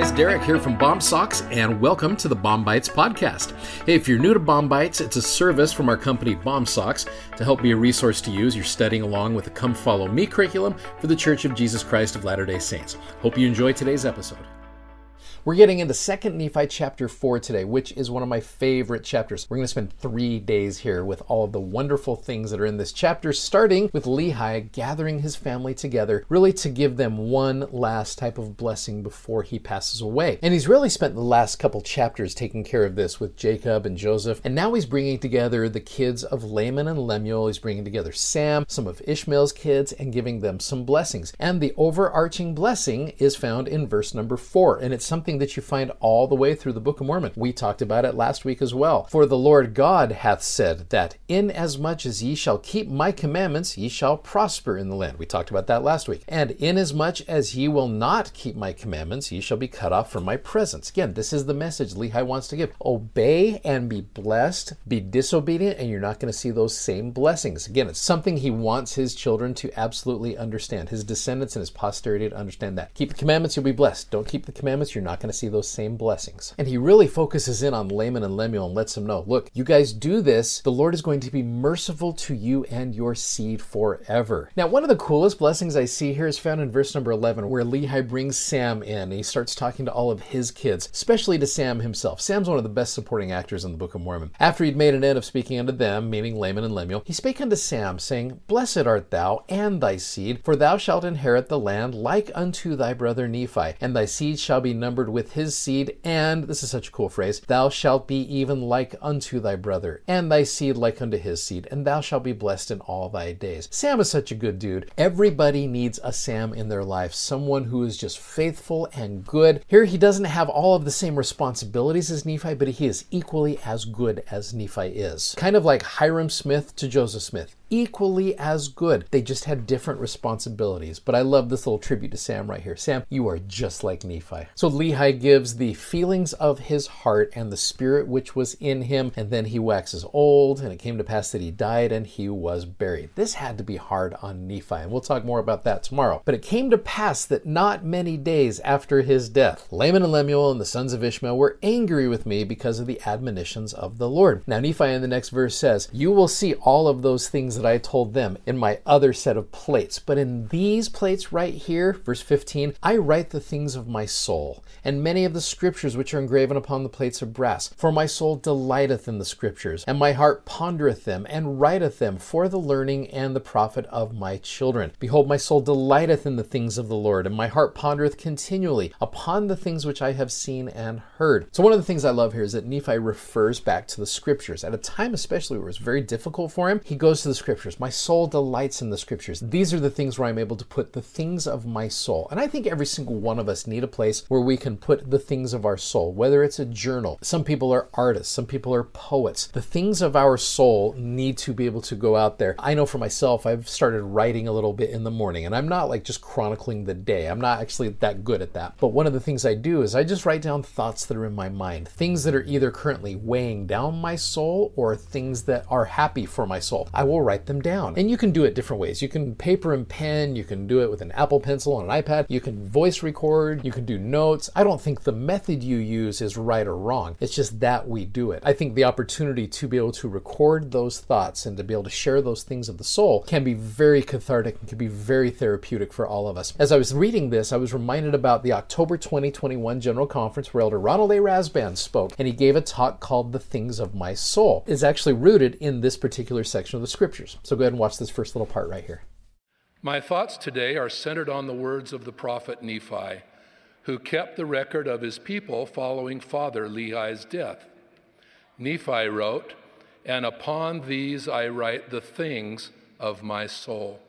guys, Derek here from Bomb Socks, and welcome to the Bomb Bites podcast. Hey, if you're new to Bomb Bites, it's a service from our company Bomb Socks to help be a resource to use. You're studying along with the Come Follow Me curriculum for the Church of Jesus Christ of Latter-day Saints. Hope you enjoy today's episode. We're getting into 2 Nephi chapter 4 today, which is one of my favorite chapters. We're going to spend 3 days here with all of the wonderful things that are in this chapter, starting with Lehi gathering his family together, really to give them one last type of blessing before he passes away. And he's really spent the last couple chapters taking care of this with Jacob and Joseph, and now he's bringing together the kids of Laman and Lemuel. He's bringing together Sam, some of Ishmael's kids, and giving them some blessings. And the overarching blessing is found in verse number 4, and it's something that you find all the way through the Book of Mormon. We talked about it last week as well. For the Lord God hath said that inasmuch as ye shall keep my commandments, ye shall prosper in the land. We talked about that last week. And inasmuch as ye will not keep my commandments, ye shall be cut off from my presence. Again, this is the message Lehi wants to give. Obey and be blessed. Be disobedient and you're not going to see those same blessings. Again, it's something he wants his children to absolutely understand. His descendants and his posterity to understand that. Keep the commandments, you'll be blessed. Don't keep the commandments, you're not going to see those same blessings. And he really focuses in on Laman and Lemuel and lets them know, look, you guys do this, the Lord is going to be merciful to you and your seed forever. Now, one of the coolest blessings I see here is found in verse number 11, where Lehi brings Sam in and he starts talking to all of his kids, especially to Sam himself. Sam's one of the best supporting actors in the Book of Mormon. After he'd made an end of speaking unto them, meaning Laman and Lemuel, he spake unto Sam, saying, Blessed art thou and thy seed, for thou shalt inherit the land like unto thy brother Nephi, and thy seed shall be numbered with his seed, and, this is such a cool phrase, thou shalt be even like unto thy brother, and thy seed like unto his seed, and thou shalt be blessed in all thy days. Sam is such a good dude. Everybody needs a Sam in their life, someone who is just faithful and good. Here he doesn't have all of the same responsibilities as Nephi, but he is equally as good as Nephi is. Kind of like Hyrum Smith to Joseph Smith. Equally as good. They just had different responsibilities. But I love this little tribute to Sam right here. Sam, you are just like Nephi. So Lehi gives the feelings of his heart and the spirit which was in him, and then he waxes old, and it came to pass that he died and he was buried. This had to be hard on Nephi, and we'll talk more about that tomorrow. But it came to pass that not many days after his death, Laman and Lemuel and the sons of Ishmael were angry with me because of the admonitions of the Lord. Now Nephi in the next verse says, you will see all of those things that I told them in my other set of plates. But in these plates right here, verse 15, I write the things of my soul, and many of the scriptures which are engraven upon the plates of brass. For my soul delighteth in the scriptures, and my heart pondereth them, and writeth them for the learning and the profit of my children. Behold, my soul delighteth in the things of the Lord, and my heart pondereth continually upon the things which I have seen and heard. So one of the things I love here is that Nephi refers back to the scriptures. At a time especially where it was very difficult for him, he goes to the scriptures. My soul delights in the scriptures. These are the things where I'm able to put the things of my soul. And I think every single one of us need a place where we can put the things of our soul, whether it's a journal. Some people are artists. Some people are poets. The things of our soul need to be able to go out there. I know for myself, I've started writing a little bit in the morning, and I'm not like just chronicling the day. I'm not actually that good at that. But one of the things I do is I just write down thoughts that are in my mind, things that are either currently weighing down my soul or things that are happy for my soul. I will write them down. And you can do it different ways. You can paper and pen, you can do it with an Apple Pencil on an iPad, you can voice record, you can do notes. I don't think the method you use is right or wrong. It's just that we do it. I think the opportunity to be able to record those thoughts and to be able to share those things of the soul can be very cathartic and can be very therapeutic for all of us. As I was reading this, I was reminded about the October 2021 General Conference where Elder Ronald A. Rasband spoke, and he gave a talk called The Things of My Soul. It's actually rooted in this particular section of the scriptures. So go ahead and watch this first little part right here. My thoughts today are centered on the words of the prophet Nephi, who kept the record of his people following Father Lehi's death. Nephi wrote, and upon these I write the things of my soul.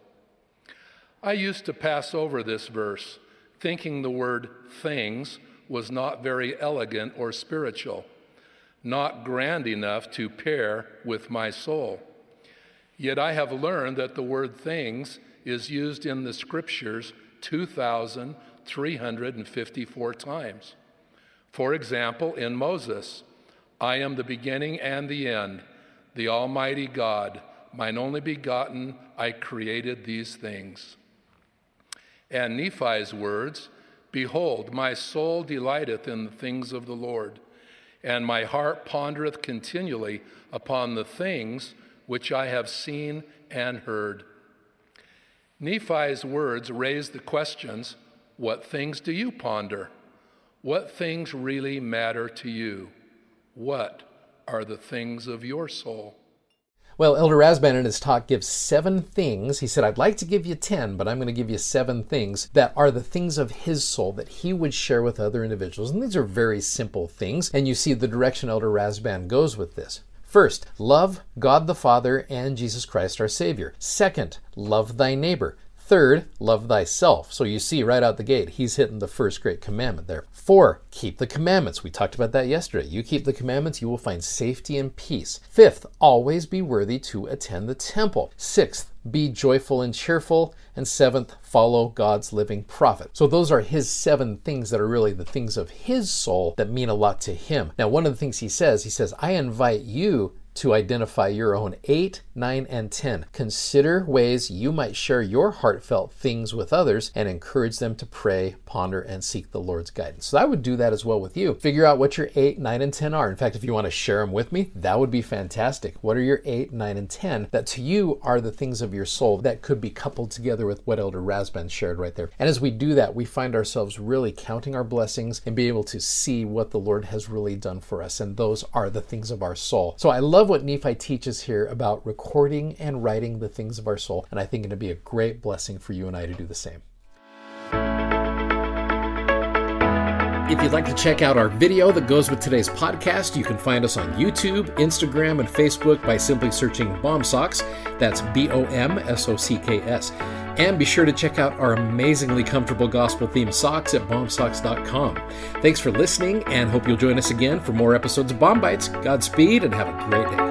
I used to pass over this verse, thinking the word things was not very elegant or spiritual, not grand enough to pair with my soul. Yet I have learned that the word things is used in the scriptures 2,354 times. For example, in Moses, I am the beginning and the end, the Almighty God, mine only begotten, I created these things. And Nephi's words, Behold, my soul delighteth in the things of the Lord, and my heart pondereth continually upon the things which I have seen and heard. Nephi's words raise the questions, what things do you ponder? What things really matter to you? What are the things of your soul? Well, Elder Rasband in his talk gives 7 things. He said, I'd like to give you 10, but I'm going to give you 7 things that are the things of his soul that he would share with other individuals. And these are very simple things. And you see the direction Elder Rasband goes with this. First, love God the Father and Jesus Christ our Savior. Second, love thy neighbor. Third, love thyself. So you see right out the gate, he's hitting the first great commandment there. 4, keep the commandments. We talked about that yesterday. You keep the commandments, you will find safety and peace. 5th, always be worthy to attend the temple. 6th, be joyful and cheerful. And 7th, follow God's living prophet. So those are his 7 things that are really the things of his soul that mean a lot to him. Now, one of the things he says, I invite you to identify your own 8, 9, and 10. Consider ways you might share your heartfelt things with others and encourage them to pray, ponder, and seek the Lord's guidance. So I would do that as well with you. Figure out what your 8, 9, and 10 are. In fact, if you want to share them with me, that would be fantastic. What are your 8, 9, and 10 that to you are the things of your soul that could be coupled together with what Elder Rasband shared right there? And as we do that, we find ourselves really counting our blessings and be able to see what the Lord has really done for us. And those are the things of our soul. So I love what Nephi teaches here about recording and writing the things of our soul, and I think it'll be a great blessing for you and I to do the same. If you'd like to check out our video that goes with today's podcast, you can find us on YouTube, Instagram, and Facebook by simply searching BOMSOCKS. That's BOMSOCKS. And be sure to check out our amazingly comfortable gospel-themed socks at bombsocks.com. Thanks for listening, and hope you'll join us again for more episodes of Bomb Bites. Godspeed, and have a great day.